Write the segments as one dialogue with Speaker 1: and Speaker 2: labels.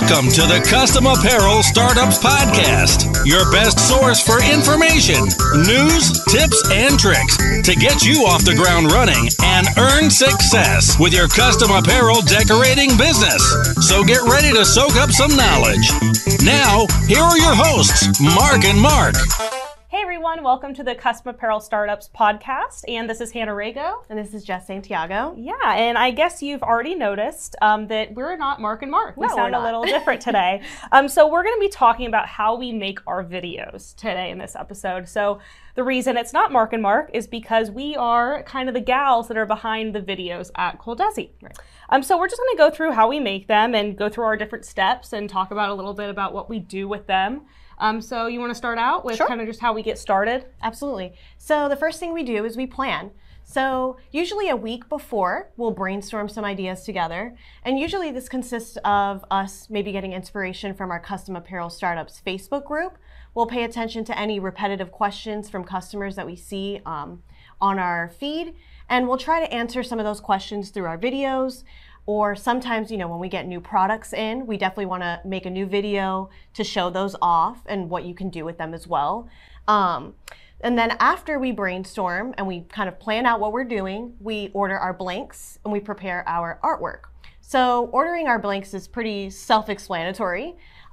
Speaker 1: Welcome to the Custom Apparel Startups Podcast, your best source for information, news, tips, and tricks to get you off the ground running and earn success with your custom apparel decorating business. So get ready to soak up some knowledge. Now, here are your hosts, Mark and Mark.
Speaker 2: Hey everyone, welcome to the Custom Apparel Startups Podcast, and this is Hannah Rago.
Speaker 3: And this is Jess Santiago.
Speaker 2: Yeah, and I guess you've already noticed that we're not Mark and Mark. We sound a little different today. So we're going to be talking about how we make our videos today in this episode. So the reason it's not Mark and Mark is because we are kind of the gals that are behind the videos at Coldesi. Right. So we're just going to go through how we make them and go through our different steps and talk about a little bit about what we do with them. So you want to start out with kind of just how we get started?
Speaker 3: Absolutely. So the first thing we do is we plan. So usually a week before, we'll brainstorm some ideas together. And usually this consists of us maybe getting inspiration from our Custom Apparel Startups Facebook group. We'll pay attention to any repetitive questions from customers that we see on our feed. And we'll try to answer some of those questions through our videos. Or sometimes, when we get new products in, we definitely want to make a new video to show those off and what you can do with them as well. And then after we brainstorm and we kind of plan out what we're doing, we order our blanks and we prepare our artwork. So ordering our blanks is pretty self-explanatory,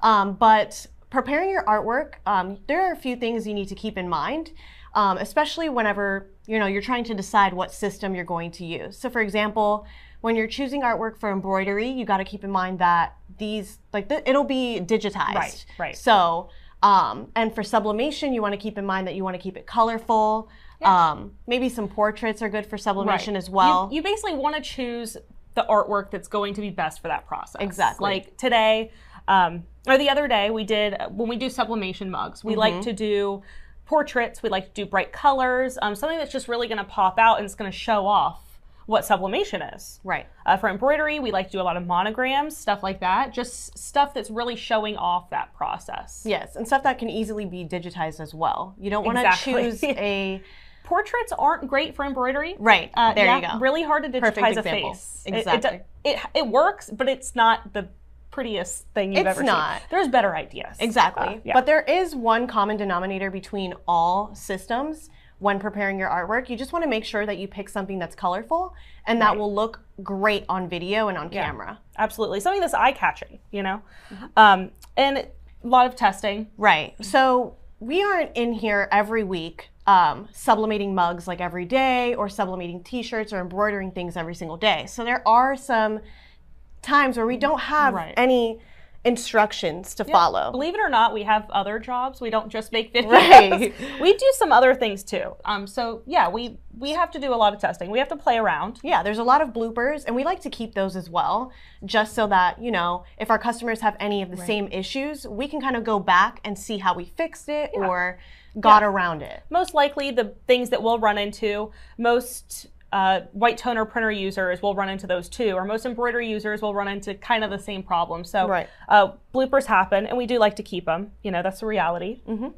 Speaker 3: but preparing your artwork, there are a few things you need to keep in mind, especially whenever you're trying to decide what system you're going to use. So for example, when you're choosing artwork for embroidery, you got to keep in mind that it'll be digitized.
Speaker 2: Right.
Speaker 3: So, and for sublimation, you want to keep in mind that you want to keep it colorful. Yeah. Maybe some portraits are good for sublimation as well.
Speaker 2: You basically want to choose the artwork that's going to be best for that process.
Speaker 3: Exactly.
Speaker 2: Like today, or the other day, when we do sublimation mugs, we like to do portraits. We like to do bright colors, something that's just really going to pop out and it's going to show off what sublimation is.
Speaker 3: Right.
Speaker 2: For embroidery, we like to do a lot of monograms, stuff like that. Just stuff that's really showing off that process.
Speaker 3: Yes, and stuff that can easily be digitized as well. You don't want to choose a...
Speaker 2: Portraits aren't great for embroidery.
Speaker 3: Right, there you go.
Speaker 2: Really hard to digitize a face.
Speaker 3: Exactly.
Speaker 2: It works, but it's not the prettiest thing you've ever seen. It's not. There's better ideas.
Speaker 3: Exactly. But there is one common denominator between all systems. When preparing your artwork, you just want to make sure that you pick something that's colorful and that will look great on video and on camera.
Speaker 2: Absolutely. Something that's eye-catching, and a lot of testing.
Speaker 3: Right. So we aren't in here every week sublimating mugs like every day or sublimating t-shirts or embroidering things every single day. So there are some times where we don't have any instructions to follow.
Speaker 2: Believe it or not, we have other jobs. We don't just make videos.
Speaker 3: Right.
Speaker 2: We do some other things too. So yeah, we have to do a lot of testing. We have to play around.
Speaker 3: Yeah, there's a lot of bloopers and we like to keep those as well, just so that, if our customers have any of the same issues, we can kind of go back and see how we fixed it or got around it.
Speaker 2: Most likely the things that we'll run into, most white toner printer users will run into those too, or most embroidery users will run into kind of the same problem. So bloopers happen, and we do like to keep them. That's the reality.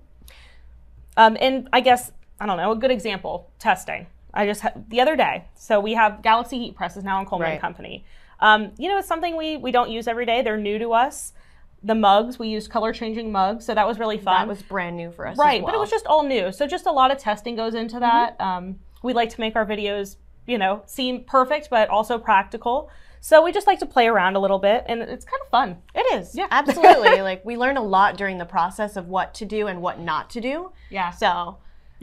Speaker 2: And I guess, I don't know, a good example, testing. The other day, so we have Galaxy heat presses now in Coleman & Company. It's something we don't use every day. They're new to us. The mugs, we used color changing mugs, so that was really fun.
Speaker 3: That was brand new for us as
Speaker 2: well.
Speaker 3: But
Speaker 2: it was just all new. So just a lot of testing goes into that. We like to make our videos seem perfect, but also practical. So we just like to play around a little bit, and it's kind of fun.
Speaker 3: It is. Yeah, absolutely. We learn a lot during the process of what to do and what not to do.
Speaker 2: Yeah.
Speaker 3: So,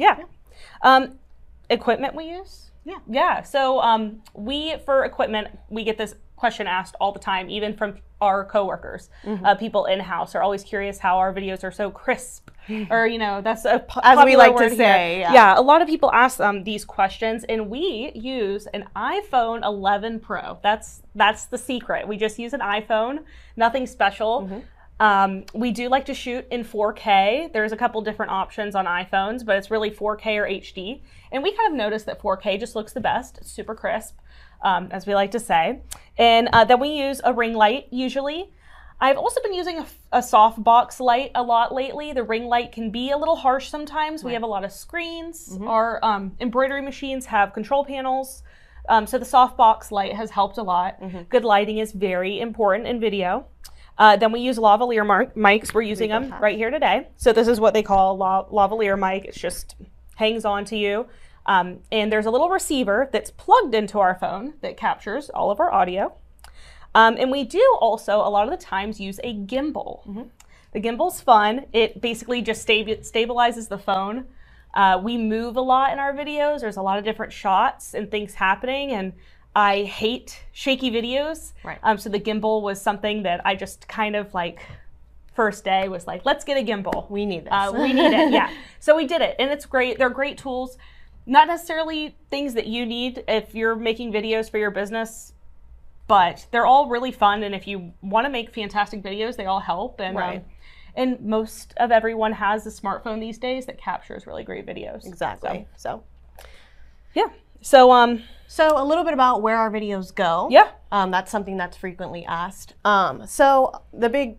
Speaker 2: equipment we use. Yeah. So for equipment, we get this question asked all the time, even from our coworkers. People in-house are always curious how our videos are so crisp, or that's a
Speaker 3: as we like to say.
Speaker 2: Yeah, a lot of people ask these questions, and we use an iPhone 11 Pro. That's the secret. We just use an iPhone, nothing special. We do like to shoot in 4K. There's a couple different options on iPhones, but it's really 4K or HD. And we kind of noticed that 4K just looks the best. It's super crisp, as we like to say. And then we use a ring light usually. I've also been using a softbox light a lot lately. The ring light can be a little harsh sometimes. We have a lot of screens. Our embroidery machines have control panels. So the softbox light has helped a lot. Good lighting is very important in video. Then we use lavalier mics. We're using them right here today. So this is what they call lavalier mic. It just hangs on to you. And there's a little receiver that's plugged into our phone that captures all of our audio. And we do also, a lot of the times, use a gimbal. The gimbal's fun. It basically just stabilizes the phone. We move a lot in our videos. There's a lot of different shots and things happening, and I hate shaky videos.
Speaker 3: Right.
Speaker 2: So the gimbal was something that I just kind of like, first day was like, let's get a gimbal.
Speaker 3: We need this.
Speaker 2: We need it, yeah. So we did it, and it's great. They're great tools. Not necessarily things that you need if you're making videos for your business, but they're all really fun, and if you want to make fantastic videos, they all help. And
Speaker 3: Right.
Speaker 2: And most of everyone has a smartphone these days that captures really great videos.
Speaker 3: Exactly. So
Speaker 2: yeah. So
Speaker 3: So a little bit about where our videos go.
Speaker 2: yeah.
Speaker 3: That's something that's frequently asked. So the big,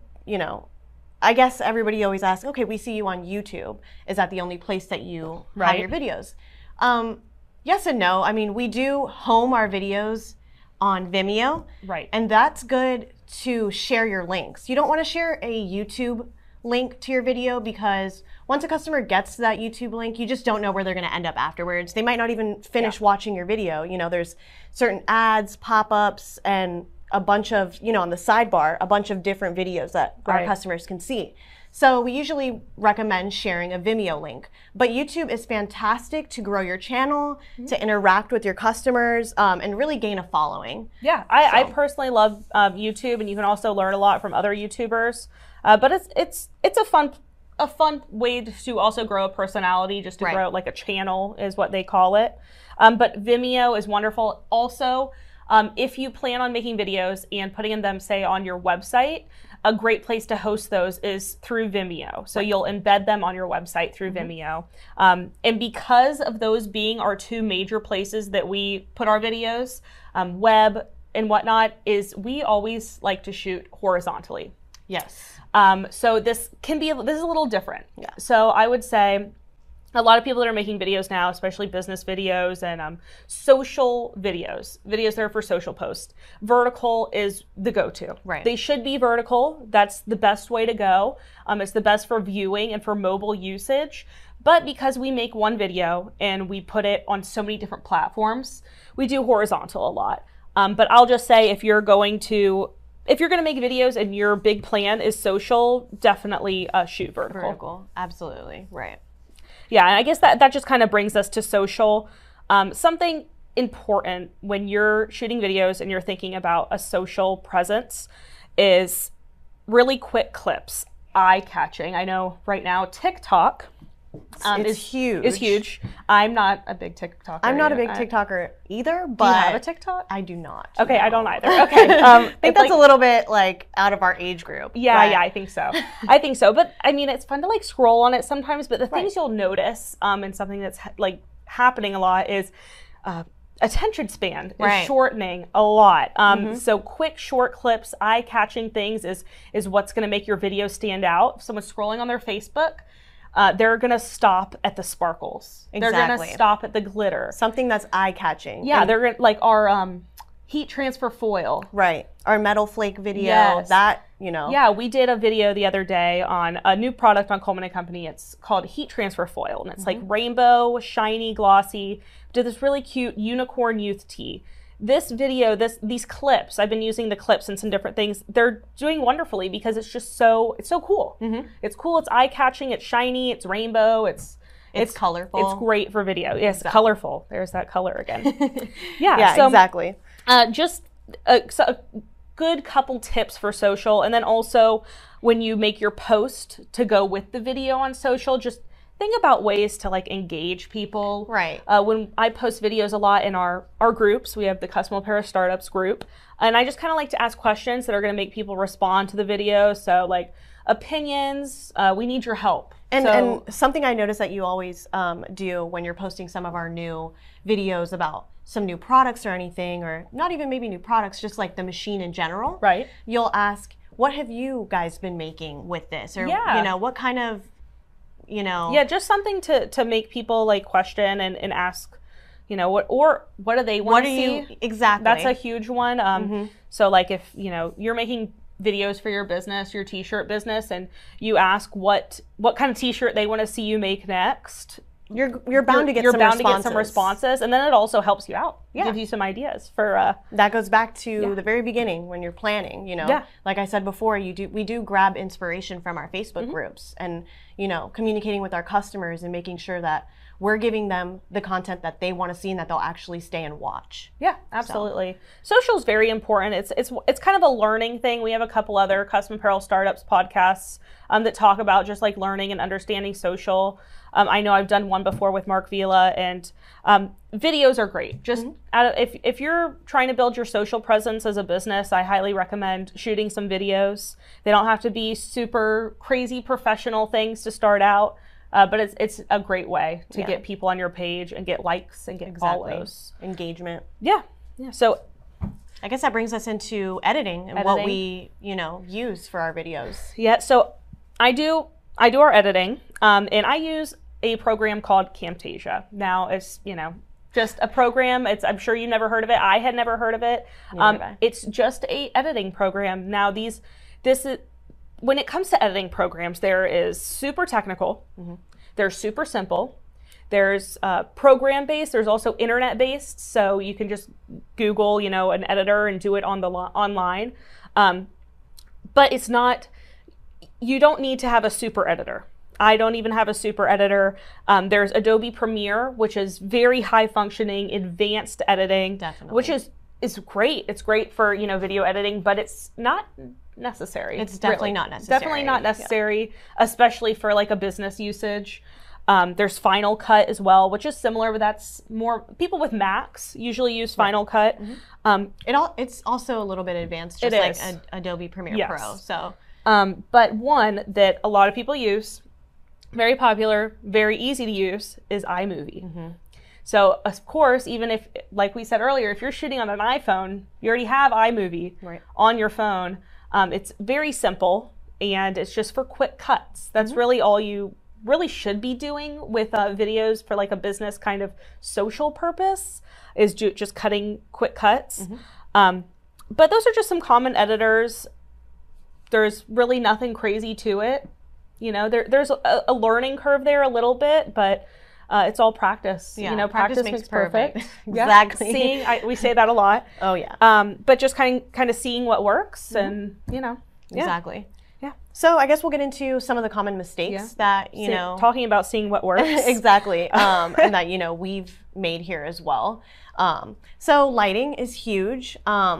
Speaker 3: I guess everybody always asks, okay, we see you on YouTube. Is that the only place that you have
Speaker 2: Right.
Speaker 3: your videos? Yes and no. I mean, we do home our videos on Vimeo.
Speaker 2: Right.
Speaker 3: And that's good to share your links. You don't want to share a YouTube link to your video because once a customer gets to that YouTube link, you just don't know where they're going to end up afterwards. They might not even finish watching your video. There's certain ads, pop-ups, and a bunch of, on the sidebar, a bunch of different videos that our
Speaker 2: Right.
Speaker 3: customers can see. So we usually recommend sharing a Vimeo link. But YouTube is fantastic to grow your channel, to interact with your customers, and really gain a following.
Speaker 2: Yeah, I personally love YouTube, and you can also learn a lot from other YouTubers. But it's a fun way to also grow a personality, just to
Speaker 3: Right.
Speaker 2: grow like a channel is what they call it. But Vimeo is wonderful. Also, if you plan on making videos and putting them, say, on your website, a great place to host those is through Vimeo. So you'll embed them on your website through Vimeo. And because of those being our two major places that we put our videos, web and whatnot, is we always like to shoot horizontally.
Speaker 3: Yes.
Speaker 2: So this is a little different.
Speaker 3: Yeah.
Speaker 2: So I would say a lot of people that are making videos now, especially business videos and social videos that are for social posts, vertical is the go-to.
Speaker 3: Right.
Speaker 2: They should be vertical. That's the best way to go. It's the best for viewing and for mobile usage. But because we make one video and we put it on so many different platforms, we do horizontal a lot. But I'll just say if you're going to make videos and your big plan is social, definitely shoot vertical.
Speaker 3: Vertical. Absolutely. Right.
Speaker 2: Yeah, and I guess that just kind of brings us to social. Something important when you're shooting videos and you're thinking about a social presence is really quick clips, eye-catching. I know right now TikTok
Speaker 3: It's huge.
Speaker 2: Is huge. I'm not a big TikToker.
Speaker 3: I'm not a big TikToker either, but
Speaker 2: Do you have a TikTok?
Speaker 3: I do not.
Speaker 2: Okay,
Speaker 3: no.
Speaker 2: I don't either. Okay.
Speaker 3: I think that's a little bit out of our age group.
Speaker 2: Yeah, I think so. I think so. But I mean, it's fun to scroll on it sometimes. But the things you'll notice, and something that's happening a lot is attention span is shortening a lot. So quick, short clips, eye-catching things is what's going to make your video stand out. If someone's scrolling on their Facebook, they're going to stop at the sparkles.
Speaker 3: Exactly.
Speaker 2: They're going to stop at the glitter.
Speaker 3: Something that's eye-catching.
Speaker 2: Yeah, they're going to, our heat transfer foil.
Speaker 3: Right. Our metal flake video,
Speaker 2: Yes.
Speaker 3: that,
Speaker 2: Yeah, we did a video the other day on a new product on Coleman & Company. It's called heat transfer foil, and it's rainbow, shiny, glossy. Did this really cute unicorn youth tee. This video, these clips, I've been using the clips in some different things. They're doing wonderfully because it's just it's so cool. It's cool, it's eye-catching, it's shiny, it's rainbow, it's
Speaker 3: colorful.
Speaker 2: It's great for video. Yes, colorful. There's that color again.
Speaker 3: Yeah,
Speaker 2: so,
Speaker 3: exactly.
Speaker 2: Just a good couple tips for social, and then also when you make your post to go with the video on social, just think about ways to engage people.
Speaker 3: Right.
Speaker 2: When I post videos a lot in our groups, we have the Custom Apparel Startups group, and I just kind of like to ask questions that are going to make people respond to the video. So opinions, we need your help.
Speaker 3: And something I noticed that you always do when you're posting some of our new videos about some new products or anything, or not even maybe new products, just the machine in general.
Speaker 2: Right.
Speaker 3: You'll ask, what have you guys been making with this? Or, what kind of,
Speaker 2: Yeah, just something to make people question and ask, what do they want to see?
Speaker 3: Exactly.
Speaker 2: That's a huge one. So if, you're making videos for your business, your t-shirt business, and you ask what kind of t-shirt they want to see you make next,
Speaker 3: you're bound to get some responses,
Speaker 2: and then it also helps you out. Yeah. Gives you some ideas for
Speaker 3: that goes back to the very beginning when you're planning, you know.
Speaker 2: Yeah.
Speaker 3: Like I said before, we do grab inspiration from our Facebook groups, and you know, communicating with our customers and making sure that we're giving them the content that they want to see and that they'll actually stay and watch.
Speaker 2: Yeah, absolutely. Social is very important. It's kind of a learning thing. We have a couple other custom apparel startups podcasts that talk about just like learning and understanding social. I know I've done one before with Mark Vila, and videos are great. Just if you're trying to build your social presence as a business, I highly recommend shooting some videos. They don't have to be super crazy professional things to start out. But it's a great way to get people on your page and get likes and get follows.
Speaker 3: Engagement.
Speaker 2: Yeah. So
Speaker 3: I guess that brings us into editing and what we, you know, use for our videos.
Speaker 2: Yeah. So I do our editing, and I use a program called Camtasia. Now it's, you know, just a program. I'm sure you never heard of it. I had never heard of it. It's just a editing program. Now when it comes to editing programs, there is super technical, there's super simple, there's program-based, there's also internet-based, so you can just Google, you know, an editor and do it online. But it's not, you don't need to have a super editor. I don't even have a super editor. There's Adobe Premiere, which is very high-functioning, advanced editing, which is great. It's great for, you know, video editing, but it's not necessary.
Speaker 3: It's definitely not necessary.
Speaker 2: Definitely not necessary, especially for like a business usage. There's Final Cut as well, which is similar, but that's more people with Macs usually use Final Cut.
Speaker 3: It's also a little bit advanced, just like Adobe Premiere Pro. So,
Speaker 2: but one that a lot of people use, very popular, very easy to use, is iMovie. So, of course, even if, like we said earlier, if you're shooting on an iPhone, you already have iMovie on your phone. It's very simple, and it's just for quick cuts. That's really all you really should be doing with videos for like a business kind of social purpose, is just cutting quick cuts. But those are just some common editors. There's really nothing crazy to it. You know, there's a learning curve there a little bit, but it's all practice.
Speaker 3: Yeah,
Speaker 2: you know, practice makes perfect.
Speaker 3: Exactly.
Speaker 2: We say that a lot.
Speaker 3: Oh yeah.
Speaker 2: But just kind of seeing what works, and you know.
Speaker 3: Exactly.
Speaker 2: Yeah.
Speaker 3: So I guess we'll get into some of the common mistakes that you know.
Speaker 2: Talking about seeing what works.
Speaker 3: Exactly. And that you know we've made here as well. So lighting is huge.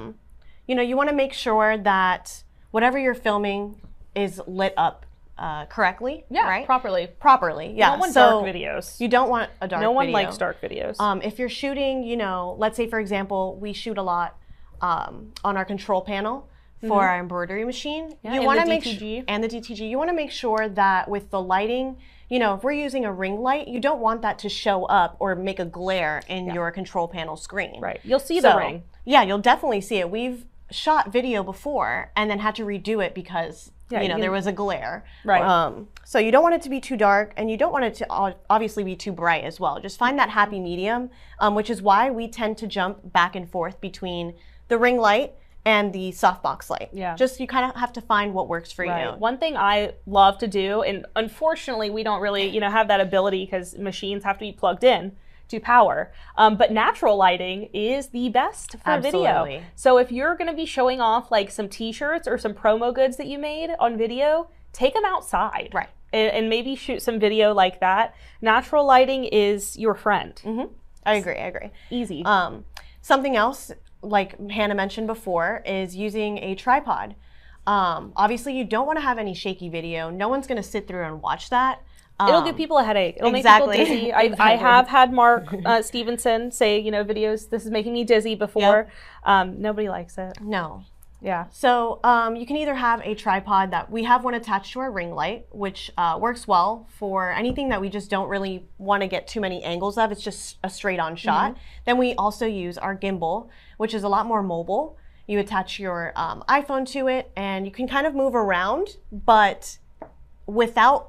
Speaker 3: You know, you want to make sure that whatever you're filming is lit up correctly, right?
Speaker 2: Properly.
Speaker 3: Yeah.
Speaker 2: You don't want dark videos.
Speaker 3: You don't want a dark video.
Speaker 2: No one likes dark videos.
Speaker 3: If you're shooting, you know, let's say for example, we shoot a lot on our control panel for our embroidery machine.
Speaker 2: You want to make
Speaker 3: and the DTG. You want to make sure that with the lighting, you know, if we're using a ring light, you don't want that to show up or make a glare in your control panel screen.
Speaker 2: Right. You'll see the ring.
Speaker 3: Yeah, you'll definitely see it. We've shot video before and then had to redo it because you know there was a glare.
Speaker 2: Right.
Speaker 3: So you don't want it to be too dark, and you don't want it to obviously be too bright as well. Just find that happy medium, which is why we tend to jump back and forth between the ring light and the softbox light.
Speaker 2: Yeah.
Speaker 3: Just you kind of have to find what works for you.
Speaker 2: One thing I love to do, and unfortunately we don't really, you know, have that ability because machines have to be plugged in to power. But natural lighting is the best for video. So if you're going to be showing off like some t-shirts or some promo goods that you made on video, take them outside.
Speaker 3: Right.
Speaker 2: And maybe shoot some video like that. Natural lighting is your friend.
Speaker 3: I agree.
Speaker 2: Easy.
Speaker 3: Something else, like Hannah mentioned before, is using a tripod. Obviously, you don't want to have any shaky video. No one's going to sit through and watch that.
Speaker 2: It'll give people a headache. It'll make people dizzy. I have had Mark Stevenson say, you know, videos, this is making me dizzy before. Nobody likes it.
Speaker 3: No.
Speaker 2: Yeah.
Speaker 3: So you can either have a tripod that we have one attached to our ring light, which works well for anything that we just don't really want to get too many angles of. It's just a straight on shot. Then we also use our gimbal, which is a lot more mobile. You attach your iPhone to it and you can kind of move around, but without,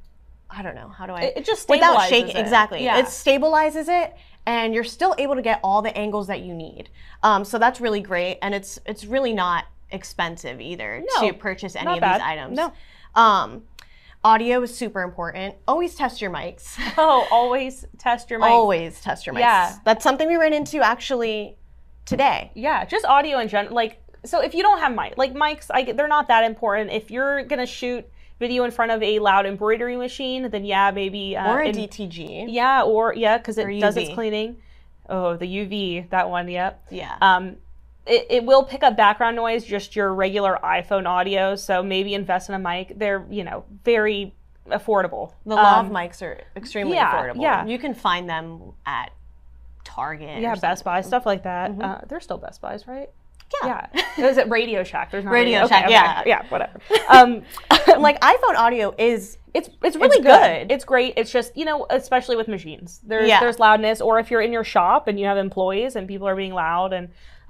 Speaker 3: I don't know, how do I?
Speaker 2: It just stabilizes
Speaker 3: without shaking.
Speaker 2: it.
Speaker 3: Exactly.
Speaker 2: Yeah.
Speaker 3: It stabilizes it, and you're still able to get all the angles that you need. So that's really great, and it's really not expensive either
Speaker 2: No,
Speaker 3: to purchase any
Speaker 2: not
Speaker 3: of
Speaker 2: bad.
Speaker 3: these items.
Speaker 2: No.
Speaker 3: Audio is super important. Always test your mics.
Speaker 2: Oh, always test your mic.
Speaker 3: Always test your mics.
Speaker 2: Yeah.
Speaker 3: That's something we ran into actually today.
Speaker 2: Yeah, just audio in general. Like, so if you don't have mics, they're not that important. If you're gonna shoot video in front of a loud embroidery machine, then yeah, maybe
Speaker 3: Or a DTG.
Speaker 2: Yeah, because it does its
Speaker 3: UV.
Speaker 2: cleaning. Oh, the UV, that one. Yep.
Speaker 3: Yeah.
Speaker 2: It will pick up background noise, just your regular iPhone audio. So maybe invest in a mic. They're, very affordable.
Speaker 3: The lav mics are extremely affordable.
Speaker 2: Yeah.
Speaker 3: You can find them at Target.
Speaker 2: Yeah,
Speaker 3: or
Speaker 2: Best Buy,
Speaker 3: something.
Speaker 2: stuff like that. They're still Best Buys, right?
Speaker 3: Yeah.
Speaker 2: Is it Radio Shack? There's not
Speaker 3: Radio Shack,
Speaker 2: okay.
Speaker 3: yeah.
Speaker 2: Yeah, whatever.
Speaker 3: Like iPhone audio is
Speaker 2: It's really
Speaker 3: good.
Speaker 2: good. It's great. It's just, especially with machines. There's
Speaker 3: Yeah.
Speaker 2: there's loudness, or if you're in your shop and you have employees and people are being loud, and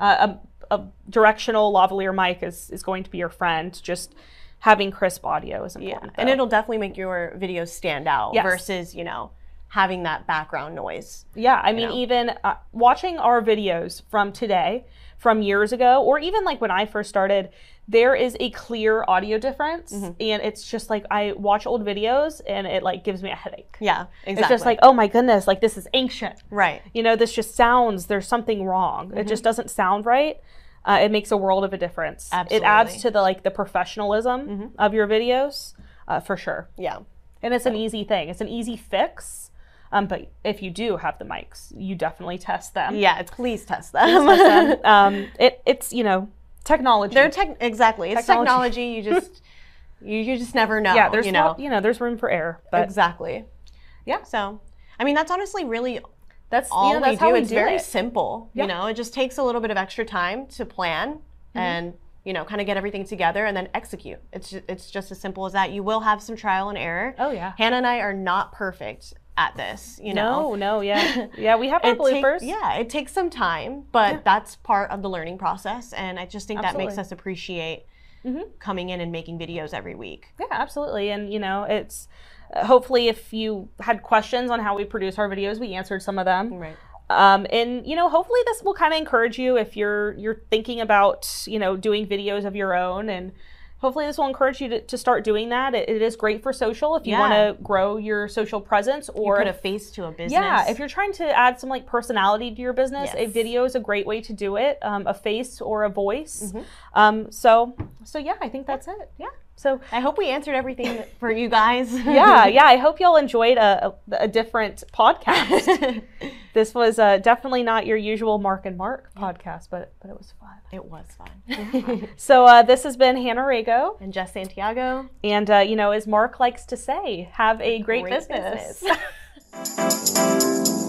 Speaker 2: a directional lavalier mic is going to be your friend. Just having crisp audio is important.
Speaker 3: and
Speaker 2: though.
Speaker 3: it'll definitely make your videos stand out
Speaker 2: Yes.
Speaker 3: versus, having that background noise.
Speaker 2: Yeah, I mean,
Speaker 3: know?
Speaker 2: even watching our videos from today, from years ago, or even like when I first started, there is a clear audio difference, and it's just like I watch old videos and it like gives me a headache.
Speaker 3: Yeah, exactly.
Speaker 2: It's just like, oh my goodness, like this is ancient.
Speaker 3: right.
Speaker 2: This just sounds, there's something wrong. It just doesn't sound right. It makes a world of a difference.
Speaker 3: Absolutely.
Speaker 2: It adds to the professionalism of your videos, for sure.
Speaker 3: Yeah.
Speaker 2: And it's an easy thing. It's an easy fix. But if you do have the mics, you definitely test them.
Speaker 3: Yeah, please test them.
Speaker 2: Test them. It's technology.
Speaker 3: They're exactly. It's
Speaker 2: Technology.
Speaker 3: technology. You just never know.
Speaker 2: Yeah, there's there's room for error. But
Speaker 3: exactly.
Speaker 2: yeah,
Speaker 3: So, I mean, that's honestly really
Speaker 2: that's
Speaker 3: all
Speaker 2: that's
Speaker 3: we
Speaker 2: how
Speaker 3: do.
Speaker 2: we
Speaker 3: It's
Speaker 2: do
Speaker 3: very
Speaker 2: it.
Speaker 3: simple.
Speaker 2: Yeah.
Speaker 3: It just takes a little bit of extra time to plan and kind of get everything together and then execute. It's just as simple as that. You will have some trial and error.
Speaker 2: Oh, yeah.
Speaker 3: Hannah and I are not perfect at this.
Speaker 2: No, yeah, we have our bloopers.
Speaker 3: It takes some time, but that's part of the learning process, and I just think that makes
Speaker 2: Absolutely.
Speaker 3: us appreciate coming in and making videos every week.
Speaker 2: Yeah, absolutely. And it's hopefully if you had questions on how we produce our videos, we answered some of them.
Speaker 3: Right.
Speaker 2: And hopefully this will kind of encourage you if you're thinking about doing videos of your own, and hopefully this will encourage you to start doing that. It is great for social if you want to grow your social presence, or
Speaker 3: Put a face to a business.
Speaker 2: yeah, if you're trying to add some personality to your business, a
Speaker 3: Yes.
Speaker 2: video is a great way to do it. A face or a voice. So yeah, I think that's it. Yeah. So
Speaker 3: I hope we answered everything for you guys.
Speaker 2: yeah, I hope y'all enjoyed a different podcast. This was definitely not your usual Mark and Mark podcast, but it was fun.
Speaker 3: It was fun.
Speaker 2: So this has been Hannah Rago,
Speaker 3: And Jess Santiago.
Speaker 2: and as Mark likes to say, have a great
Speaker 3: Great
Speaker 2: business.
Speaker 3: business.